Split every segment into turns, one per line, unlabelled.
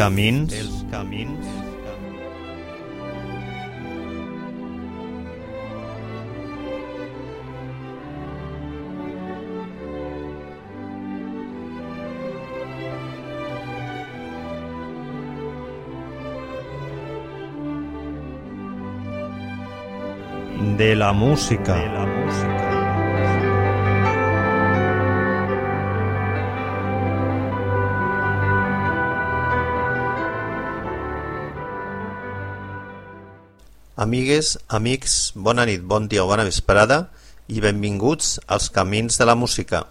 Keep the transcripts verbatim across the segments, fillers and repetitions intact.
camins, els camins de la música, de la música. Amigues, amics, bona nit, bon dia o bona vesprada i benvinguts als Camins de la Música.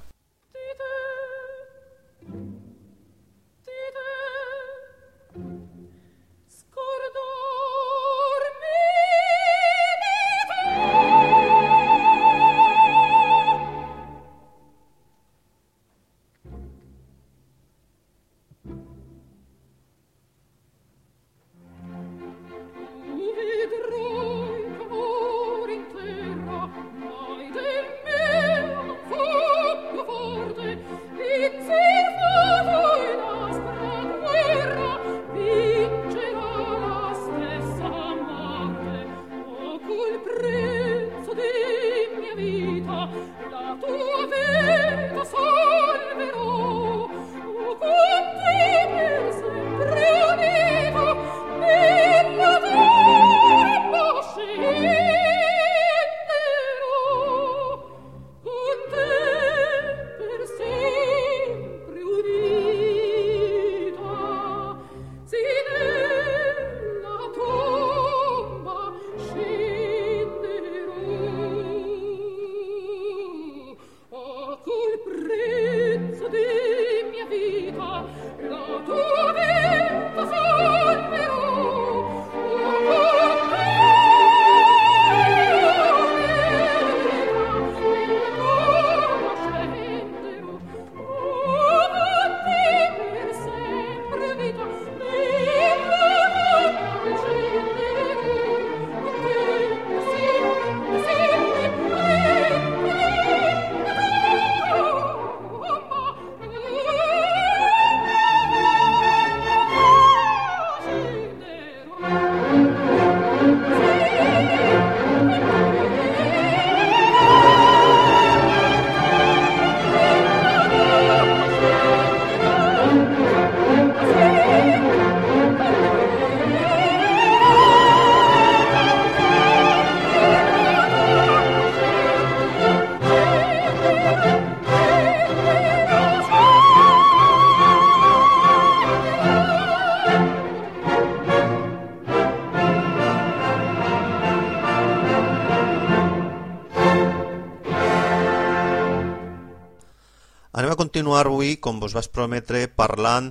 Anem a continuar avui, com vos vaig prometre, parlant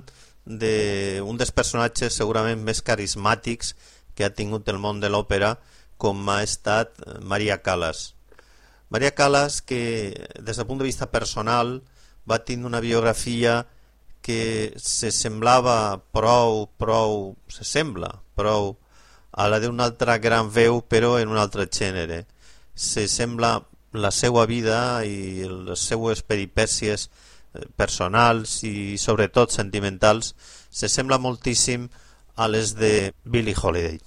d'un dels personatges segurament més carismàtics que ha tingut el món de l'òpera, com ha estat Maria Callas. Maria Callas, que des del punt de vista personal va tenir una biografia que se semblava prou, prou, se sembla prou a la d'una altra gran veu, però en un altre gènere. Se sembla la seva vida i les seues peripècies personals i sobretot sentimentals se sembla moltíssim a les de Billie Holiday.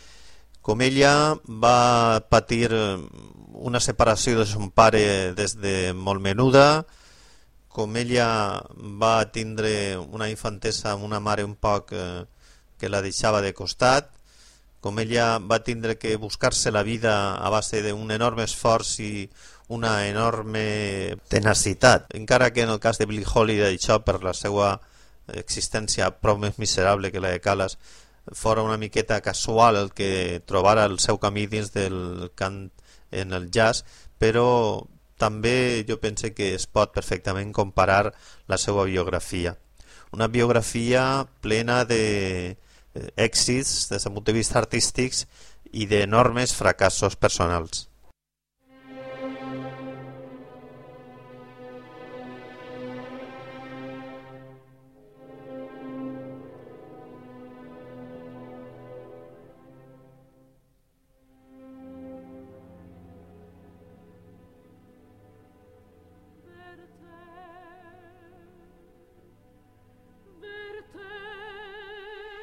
Com ella va patir una separació de son pare des de molt menuda, com ella va tindre una infantesa amb una mare un poc eh, que la deixava de costat, com ella va tindre que buscar-se la vida a base d'un enorme esforç i una enorme tenacitat, encara que en el cas de Billie Holiday això per la seva existència prou més miserable que la de Callas fora una miqueta casual el que trobara el seu camí dins del cant en el jazz, però també jo pense que es pot perfectament comparar la seva biografia. Una biografia plena d'èxits des del punt de vista artístics i d'enormes fracassos personals.
Verte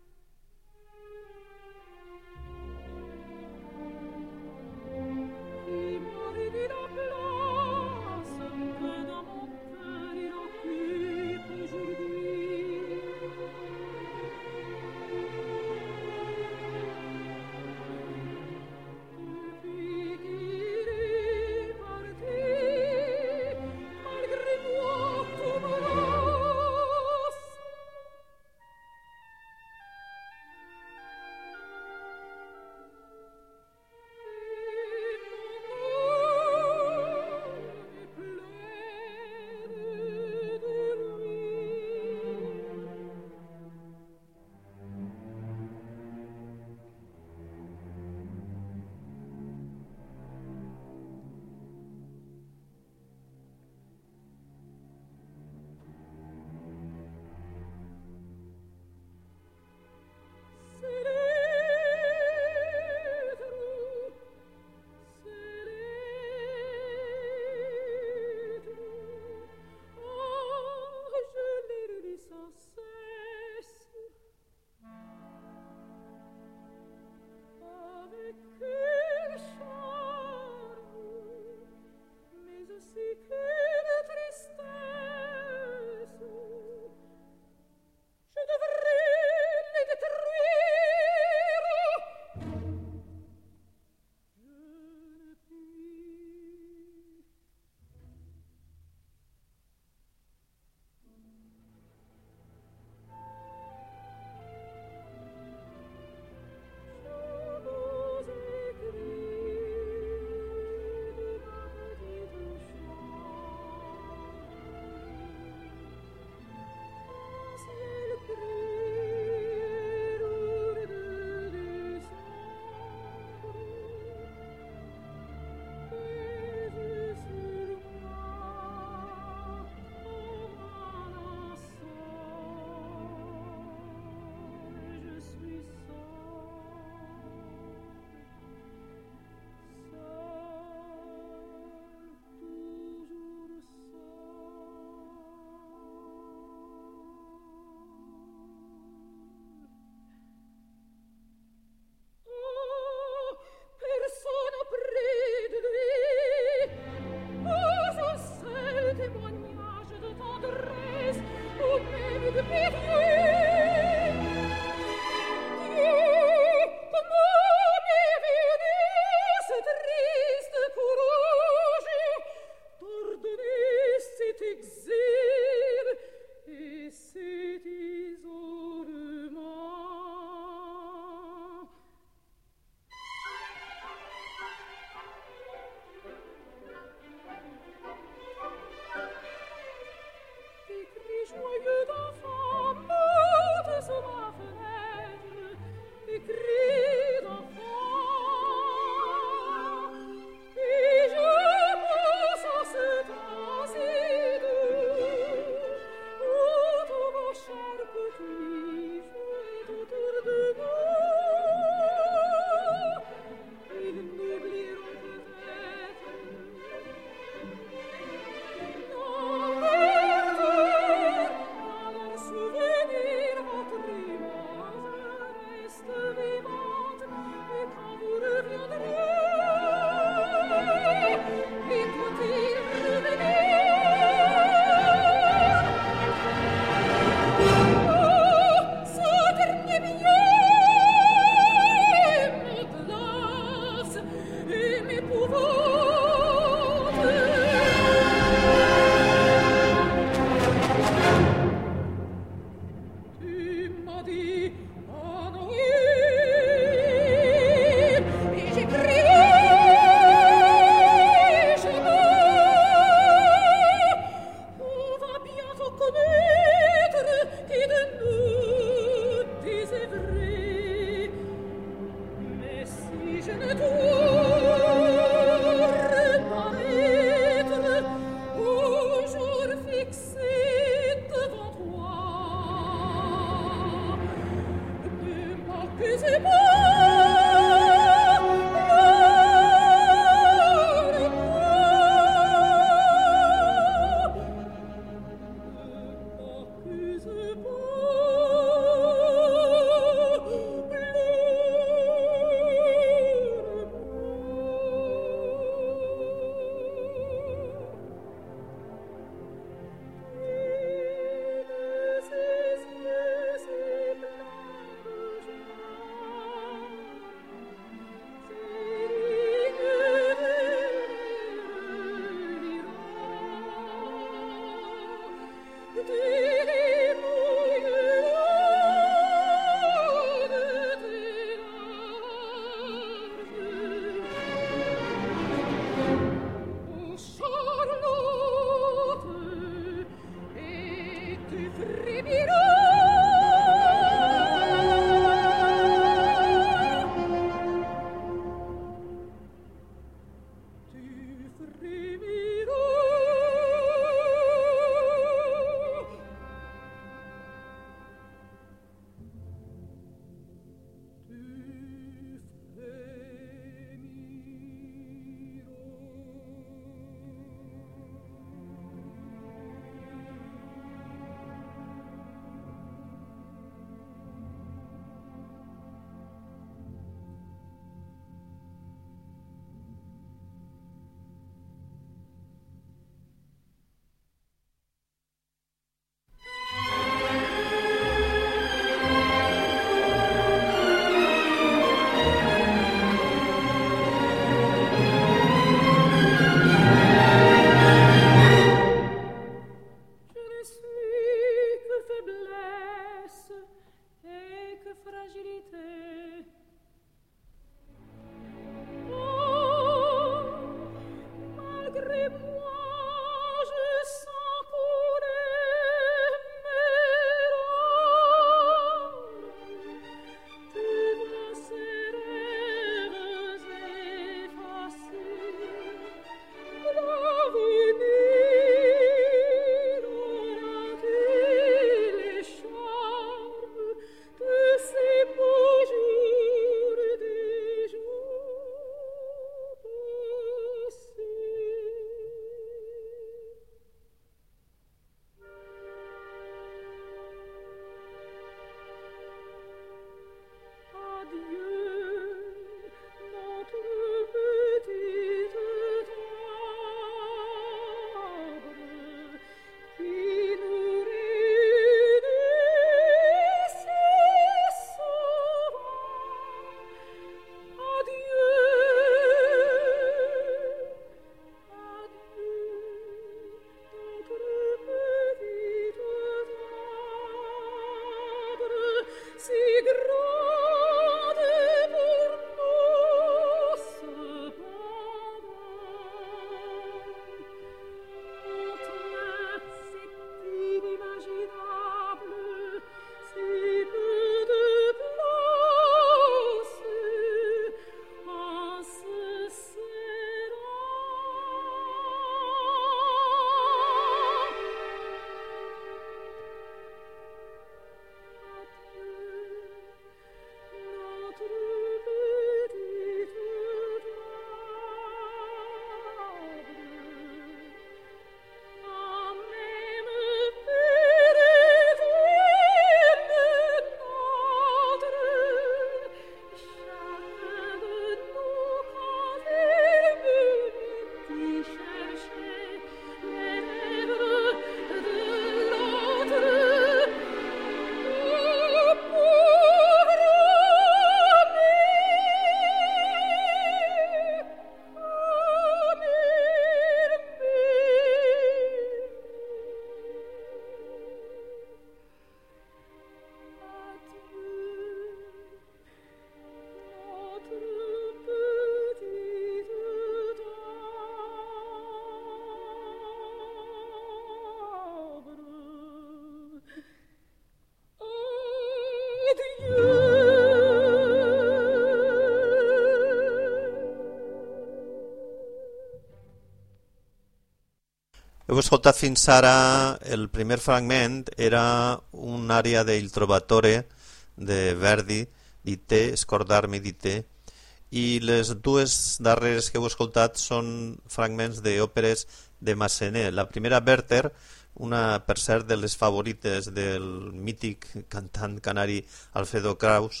Heu escoltat fins ara, el primer fragment era un àrea del Trovatore de Verdi, di te, scordarmi di te, i les dues darreres que heu escoltat són fragments d'òperes de Massenet. La primera, Werther, una, per cert, de les favorites del mític cantant canari Alfredo Kraus,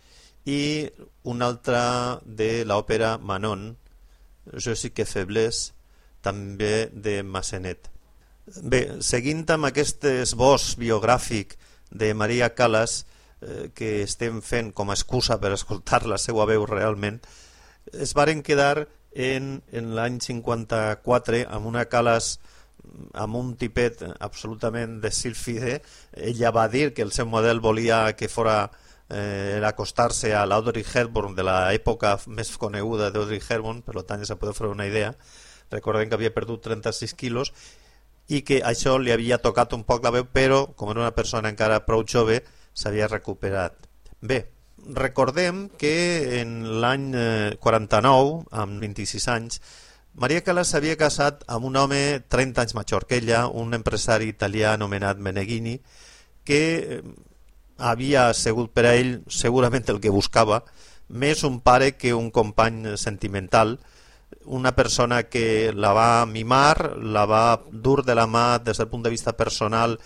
i una altra de l'òpera Manon, Je suis que faiblesse, també de Massenet. Bé, seguint amb aquest esbós biogràfic de Maria Callas, eh, que estem fent com a excusa per escoltar la seva veu realment, es varen quedar en, en l'any cinquanta-quatre amb una Callas, amb un tipet absolutament de sílfide. Ella va dir que el seu model volia que fora eh, acostar-se a l'Audrey Hepburn de l'època més coneguda d'Audrey Hepburn, per tant ja se pot fer una idea. Recordem que havia perdut trenta-sis quilos i que això li havia tocat un poc la veu, però com era una persona encara prou jove s'havia recuperat. Bé, recordem que en l'any quaranta-nou, amb vint-i-sis anys, Maria Callas s'havia casat amb un home trenta anys major que ella, un empresari italià anomenat Meneghini, que havia sigut per a ell segurament el que buscava, més un pare que un company sentimental, una persona que la va mimar, la va dur de la mà des del punt de vista personal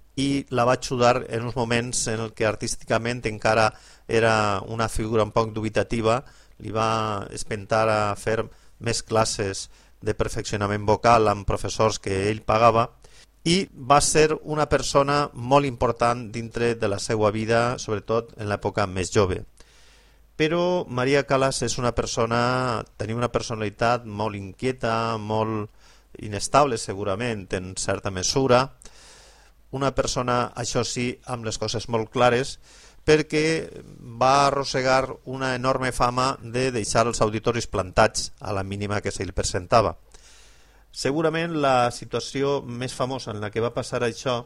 i la va ajudar en uns moments en el que artísticament encara era una figura un poc dubitativa. Li va espentar a fer més classes de perfeccionament vocal amb professors que ell pagava i va ser una persona molt important dintre de la seva vida, sobretot en l'època més jove. Però Maria Callas és una persona, tenia una personalitat molt inquieta, molt inestable segurament en certa mesura, una persona, això sí, amb les coses molt clares, perquè va arrossegar una enorme fama de deixar els auditoris plantats a la mínima que se li presentava. Segurament la situació més famosa en la que va passar això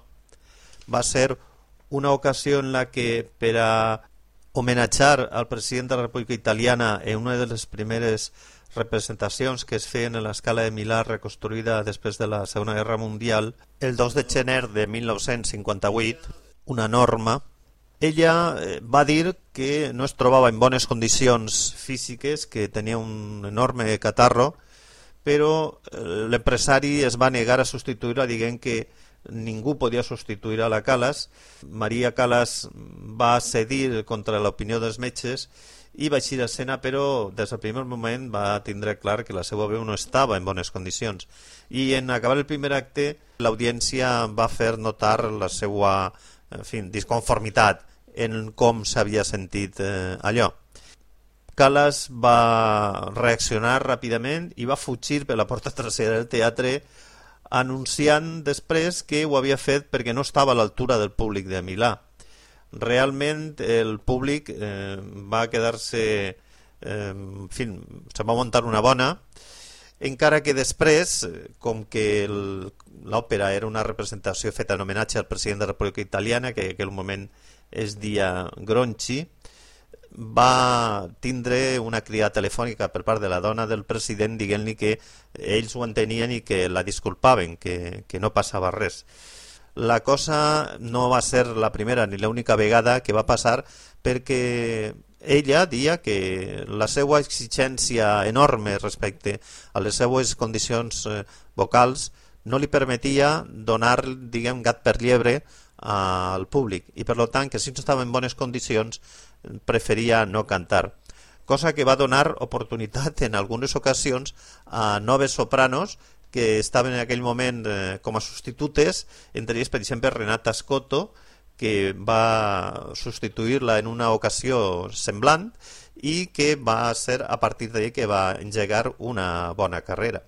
va ser una ocasió en la que, per a homenatjar al president de la República Italiana en una de les primeres representacions que es feien en l'escala de Milà reconstruïda després de la Segona Guerra Mundial, el dos de gener de mil nou-cents cinquanta-vuit, una norma, ella va dir que no es trobava en bones condicions físiques, que tenia un enorme catarro, però l'empresari es va negar a substituir-la dient que ningú podia substituir a la Callas. Maria Callas va cedir contra l'opinió dels metges i va eixir a escena, però des del primer moment va tindre clar que la seva veu no estava en bones condicions. I en acabar el primer acte, l'audiència va fer notar la seva en fi, disconformitat en com s'havia sentit eh, allò. Callas va reaccionar ràpidament i va fugir per la porta trasera del teatre, anunciant després que ho havia fet perquè no estava a l'altura del públic de Milà. Realment el públic eh, va quedar-se, eh, en fi, se va muntar una bona, encara que després, com que l'òpera era una representació feta en homenatge al president de la República Italiana, que en aquell moment es deia Gronchi, va tindre una crida telefònica per part de la dona del president dient-li que ells ho entenien i que la disculpaven, que, que no passava res. La cosa no va ser la primera ni l'única vegada que va passar, perquè ella deia que la seva exigència enorme respecte a les seues condicions vocals no li permetia donar, diguem, gat per llebre al públic i per tant que si no estava en bones condicions preferia no cantar, cosa que va donar oportunitat en algunes ocasions a noves sopranos que estaven en aquell moment eh, com a substitutes, entre ells per exemple Renata Scotto, que va substituir-la en una ocasió semblant i que va ser a partir d'ahí que va engegar una bona carrera.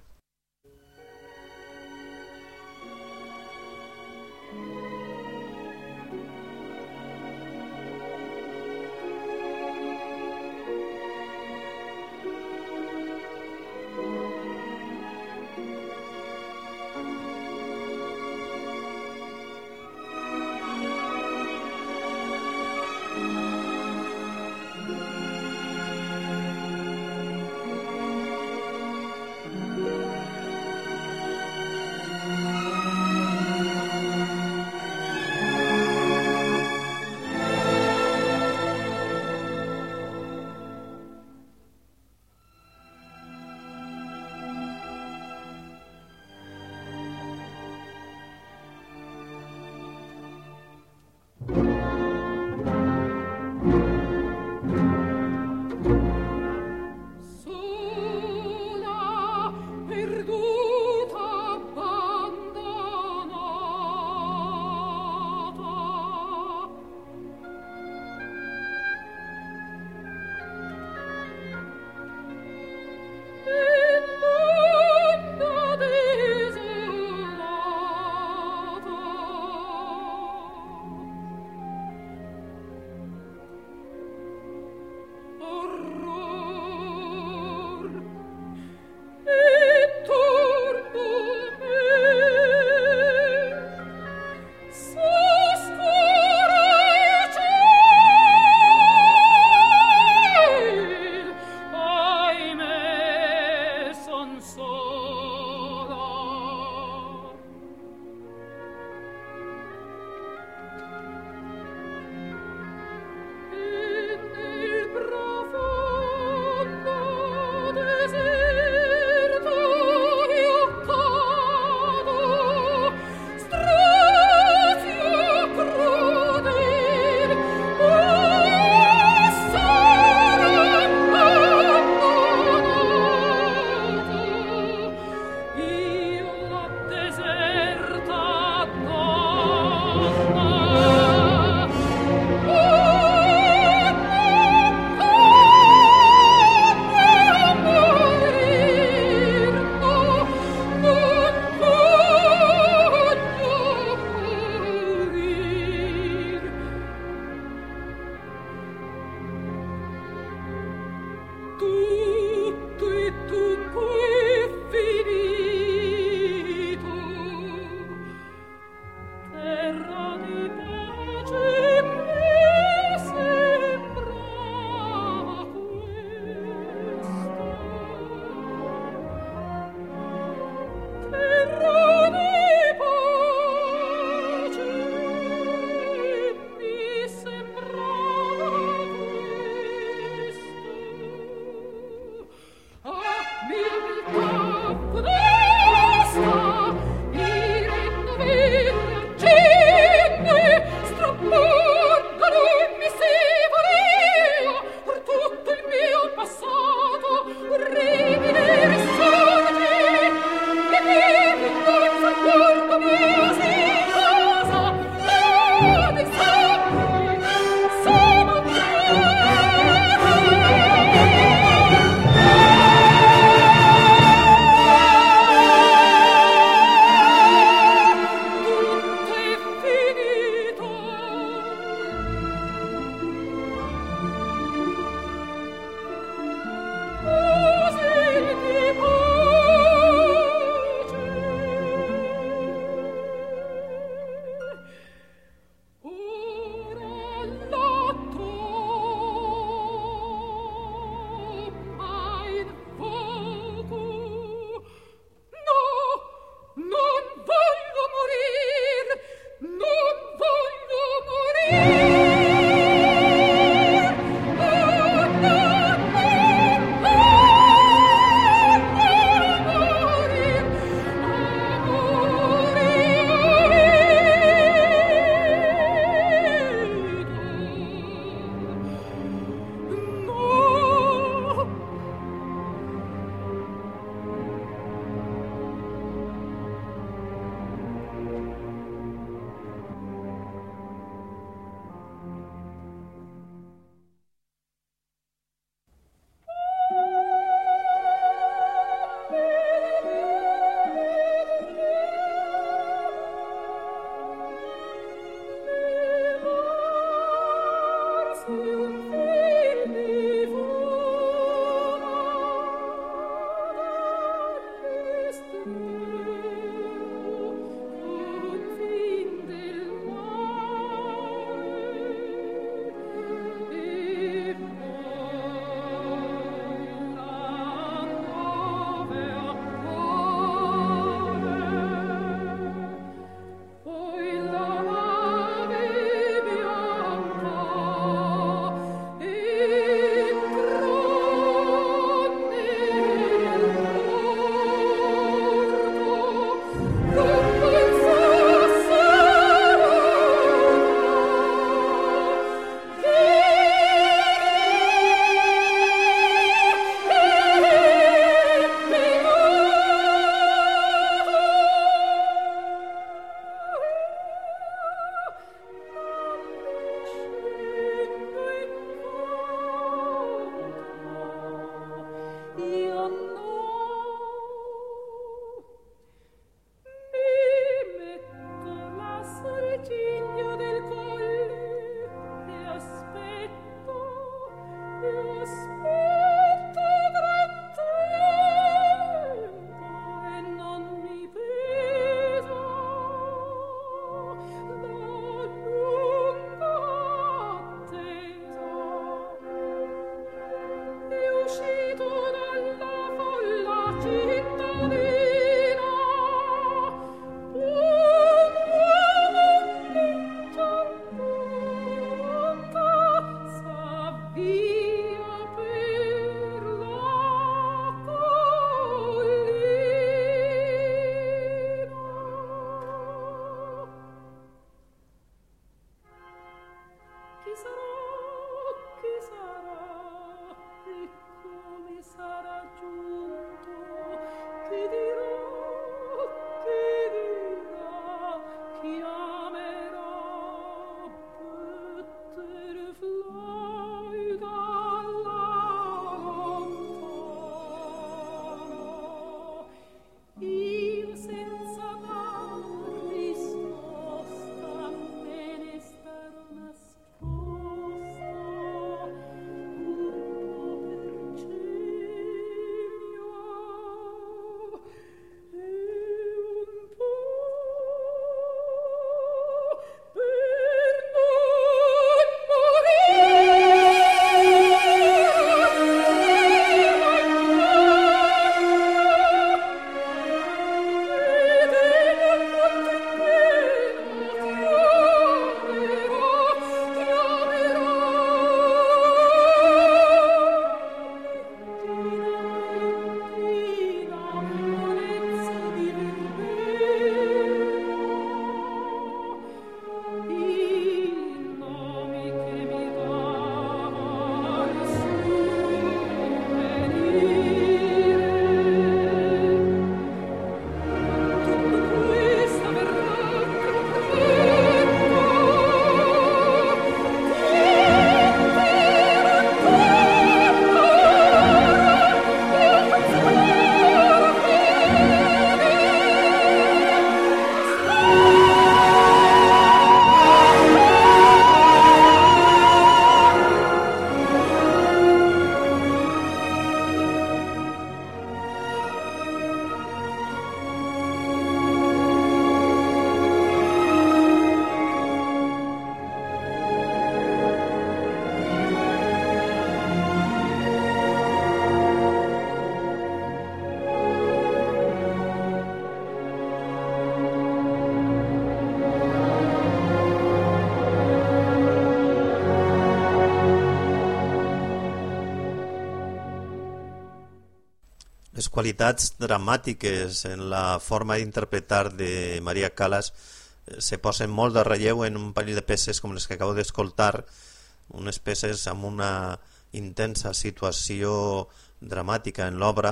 Les qualitats dramàtiques en la forma d'interpretar de Maria Callas se posen molt de relleu en un parell de peces com les que acabo d'escoltar, unes peces amb una intensa situació dramàtica en l'obra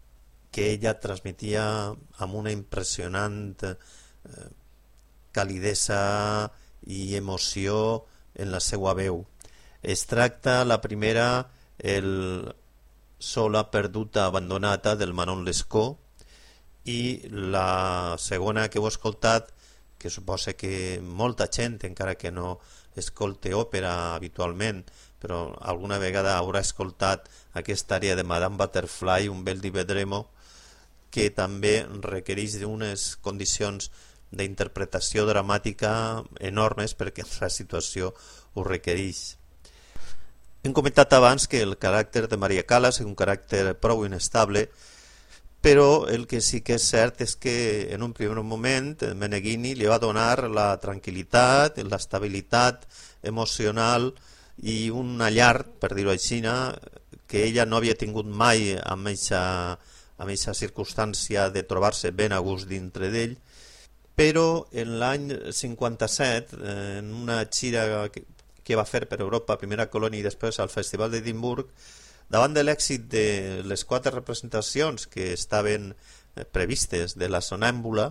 que ella transmetia amb una impressionant eh, calidesa i emoció en la seva veu. Es tracta la primera, el Sola perduta abandonata del Manon Lescaut, i la segona que heu escoltat, que suposa que molta gent, encara que no escolte òpera habitualment, però alguna vegada haurà escoltat aquesta àrea de Madame Butterfly, Un bel di vedremo, que també requereix d'unes condicions d'interpretació dramàtica enormes perquè la situació ho requereix. Hem comentat abans que el caràcter de Maria Callas és un caràcter prou inestable, però el que sí que és cert és que en un primer moment Meneghini li va donar la tranquil·litat, l'estabilitat emocional i una llar, per dir-ho així, que ella no havia tingut mai amb aquesta amb aquesta circumstància de trobar-se ben a gust dintre d'ell. Però en l'any cinquanta-set, en una gira que, que va fer per Europa, primera a Colònia i després al Festival d'Edimburg, davant de l'èxit de les quatre representacions que estaven previstes de la Sonàmbula,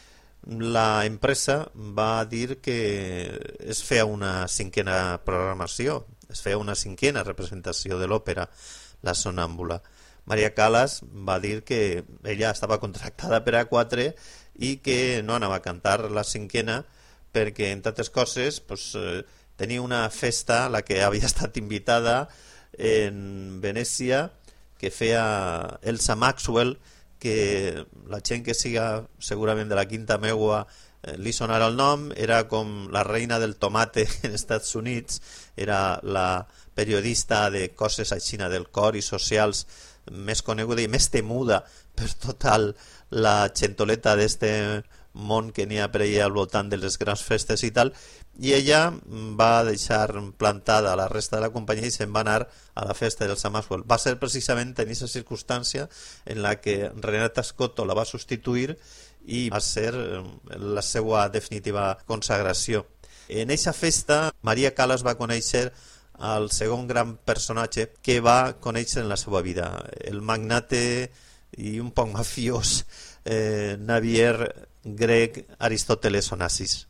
la empresa va dir que es feia una cinquena programació, es feia una cinquena representació de l'òpera La Sonàmbula. Maria Callas va dir que ella estava contractada per a quatre i que no anava a cantar la cinquena perquè, entre altres coses, pues, eh, tenia una festa a la que havia estat invitada en Venècia, que feia Elsa Maxwell, que la gent que siga segurament de la Quinta Meua eh, li sonarà el nom. Era com la reina del tomate en Estats Units, era la periodista de coses així del cor i socials més coneguda i més temuda per tota la xentoleta d'este món que n'hi ha per allà al voltant de les grans festes i tal, i ella va deixar plantada a la resta de la companyia i se'n va anar a la festa del Maxwell. Va ser precisament en aquesta circumstància en la que Renata Scotto la va substituir i va ser la seva definitiva consagració. En aquesta festa Maria Callas va conèixer el segon gran personatge que va conèixer en la seva vida, el magnate i un poc mafiós eh, navier grec Aristóteles Onassis.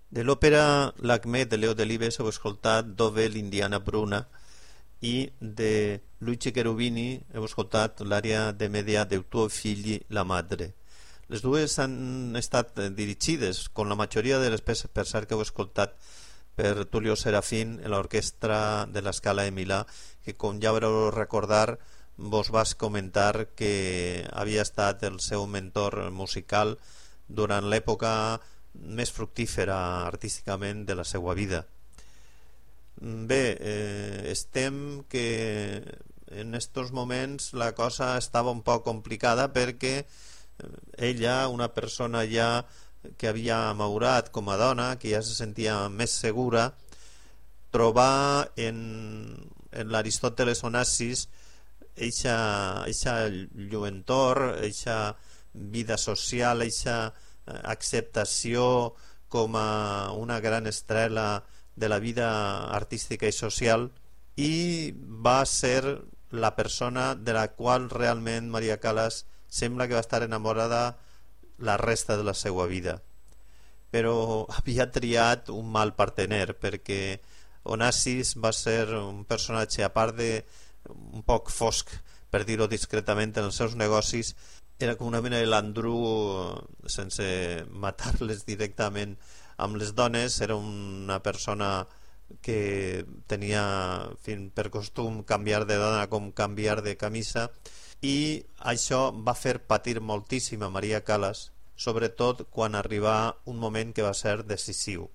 De l'òpera L'Acme de Leo Delibes heu escoltat Dove l'Indiana Bruna i de Luigi Cherubini heu escoltat l'àrea de media de Tuo figli la madre. Les dues han estat dirigides, com la majoria de les peces per cert que heu escoltat, per Tullio Serafin en l'orquestra de la Scala de Milà, que com ja haureu recordar vos vas comentar que havia estat el seu mentor musical durant l'època més fructífera artísticament de la seva vida. Bé, eh, estem que en estos moments la cosa estava un poc complicada perquè ella, una persona ja que havia maurat com a dona, que ja se sentia més segura, trobar en, en l'Aristòteles Onassis eixa, eixa lluentor, eixa vida social, eixa acceptació com a una gran estrela de la vida artística i social, i va ser la persona de la qual realment Maria Callas sembla que va estar enamorada la resta de la seva vida, però havia triat un mal partener, perquè Onassis va ser un personatge, a part de un poc fosc, per dir-ho discretament, en els seus negocis. Era com una mena de landru sense matar-les directament amb les dones. Era una persona que tenia fin, per costum canviar de dona com canviar de camisa, i això va fer patir moltíssim a Maria Callas, sobretot quan arribà un moment que va ser decisiu.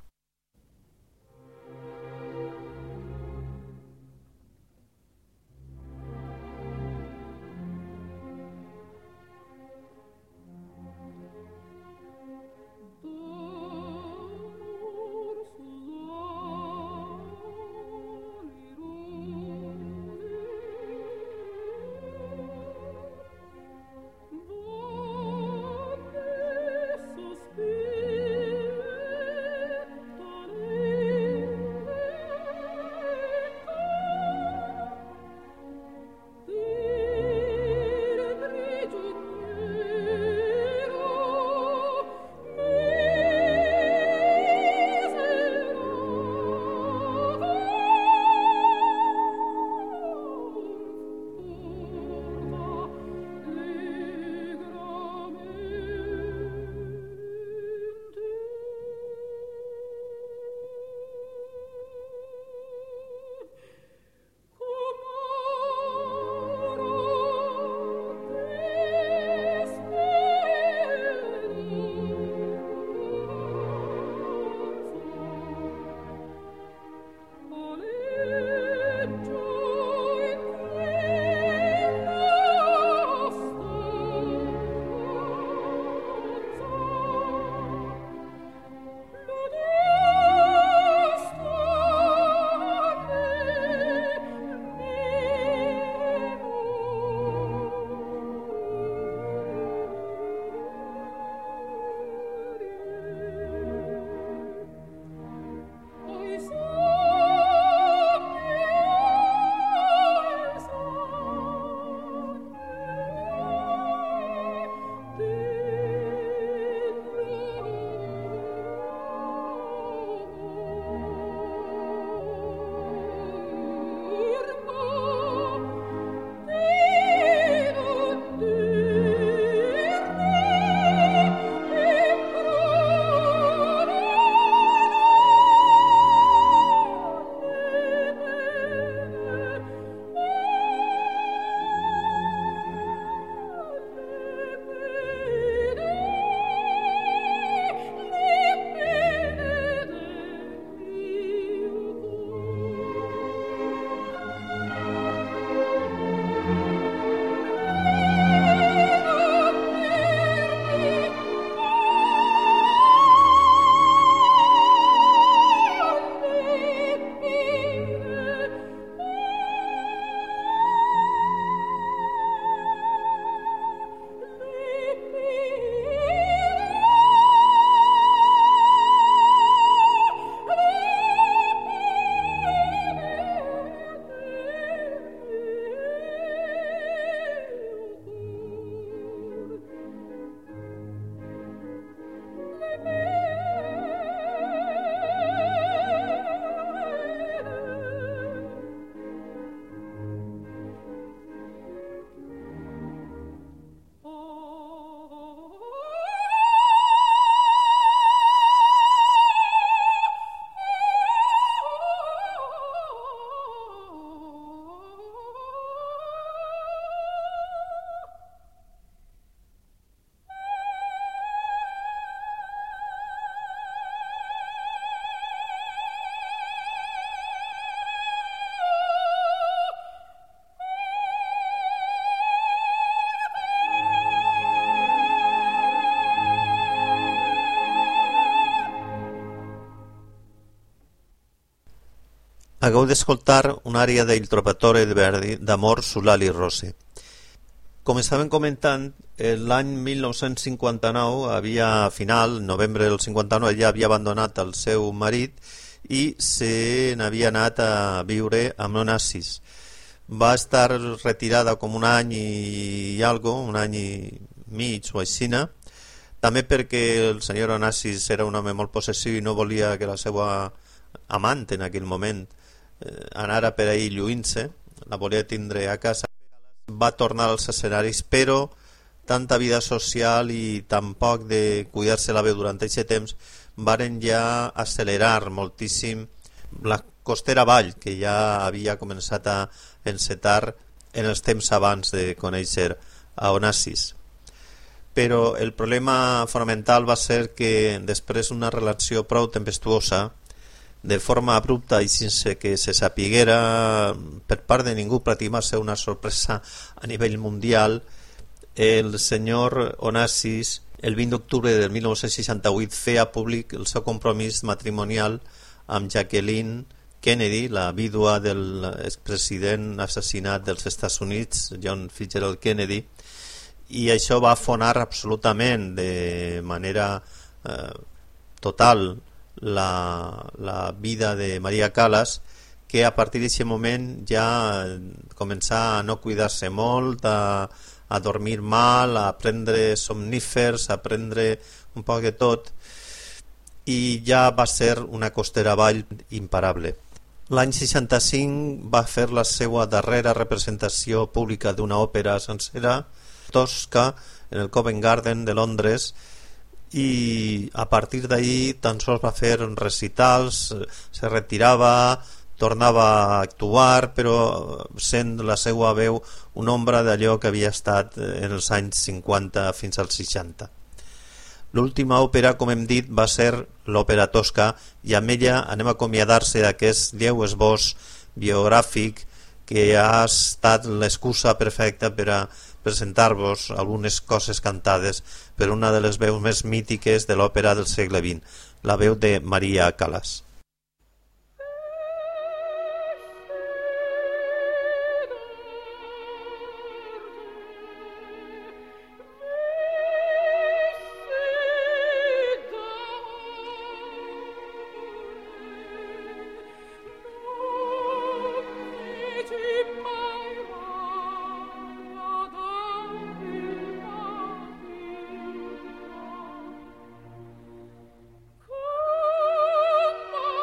Acabeu d'escoltar una àrea del Trovatore de Verdi d'Amor sull'ali rosse. Com estàvem comentant, l'any mil nou-cents cinquanta-nou, havia a final, novembre del cinquanta-nou, ella havia abandonat el seu marit i se n'havia anat a viure amb Onassis. Va estar retirada com un any i algo, un any i mig o aixina, també perquè el senyor Onassis era un home molt possessiu i no volia que la seva amant en aquell moment eh, anara per ahir lluint-se, la volia tindre a casa. Va tornar als escenaris, però tanta vida social i tan poc de cuidar-se-la bé durant aquest temps varen ja accelerar moltíssim la costera avall que ja havia començat a encetar en els temps abans de conèixer a Onassis. Però el problema fonamental va ser que després d'una relació prou tempestuosa, de forma abrupta i sense que se sapiguera per part de ningú, pràcticament va ser una sorpresa a nivell mundial, el senyor Onassis el vint d'octubre de mil nou-cents seixanta-vuit feia públic el seu compromís matrimonial amb Jacqueline Kennedy, la vídua del expresident assassinat dels Estats Units, John Fitzgerald Kennedy, i això va afonar absolutament de manera eh, total La, la vida de Maria Callas, que a partir d'aquest moment ja començà a no cuidar-se molt, a, a dormir mal, a prendre somnífers, a prendre un poc de tot, i ja va ser una costera avall imparable. L'any seixanta-cinc va fer la seva darrera representació pública d'una òpera sencera, Tosca, en el Covent Garden de Londres, i a partir d'ahir tan sols va fer recitals, se retirava, tornava a actuar, però sent la seva veu una ombra d'allò que havia estat en els anys cinquanta fins als seixanta. L'última òpera, com hem dit, va ser l'òpera Tosca, i amb ella anem a acomiadar-se d'aquest lleu esbós biogràfic que ha estat l'excusa perfecta per a presentar-vos algunes coses cantades per una de les veus més mítiques de l'òpera del segle vint, la veu de Maria Callas.
Come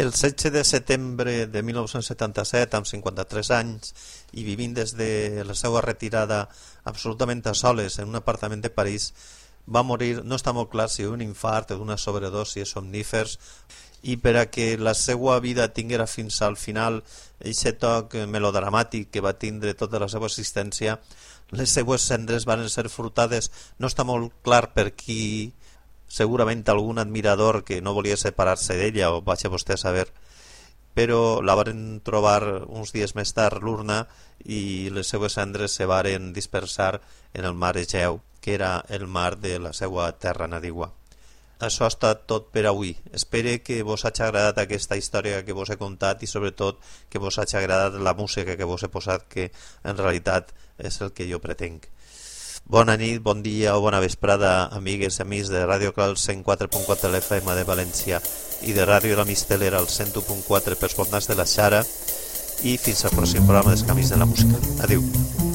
El setze de setembre de mil nou-cents setanta-set, amb cinquanta-tres anys, i vivint des de la seva retirada absolutament a soles en un apartament de París, va morir, no està molt clar si d'un infart o d'una sobredosi de somnífers, i per a que la seva vida tinguera fins al final aquest toc melodramàtic que va tindre tota la seva existència, les seues cendres van ser furtades, no està molt clar per qui, segurament algun admirador que no volia separar-se d'ella, o vaig a vostè a saber, però la varen trobar uns dies més tard l'urna i les seues cendres se varen dispersar en el mar Egeu, que era el mar de la seva terra nadiua. Això ha estat tot per avui. Espero que vos hagi agradat aquesta història que vos he contat i sobretot que vos hagi agradat la música que vos he posat, que en realitat és el que jo pretenc. Bona nit, bon dia o bona vesprada, amigues i amics de Ràdio Cal cent quatre punt quatre de l'F M de València i de Ràdio La Mistelera al cent u punt quatre pels Bonats de la Xara, i fins al pròxim programa dels Camins de la Música. Adéu.